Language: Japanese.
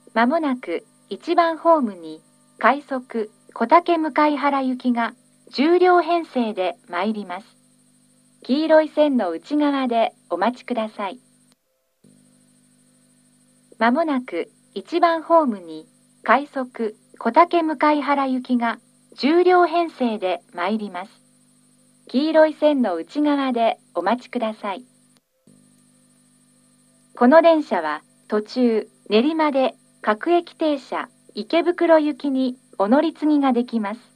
まもなく1番ホームに快速小竹向原行きが10両編成で参ります。黄色い線の内側でお待ちください。まもなく1番ホームに快速小竹向原行きが10両編成で参ります。黄色い線の内側でお待ちください。この電車は途中練馬で各駅停車池袋行きにお乗り継ぎができます。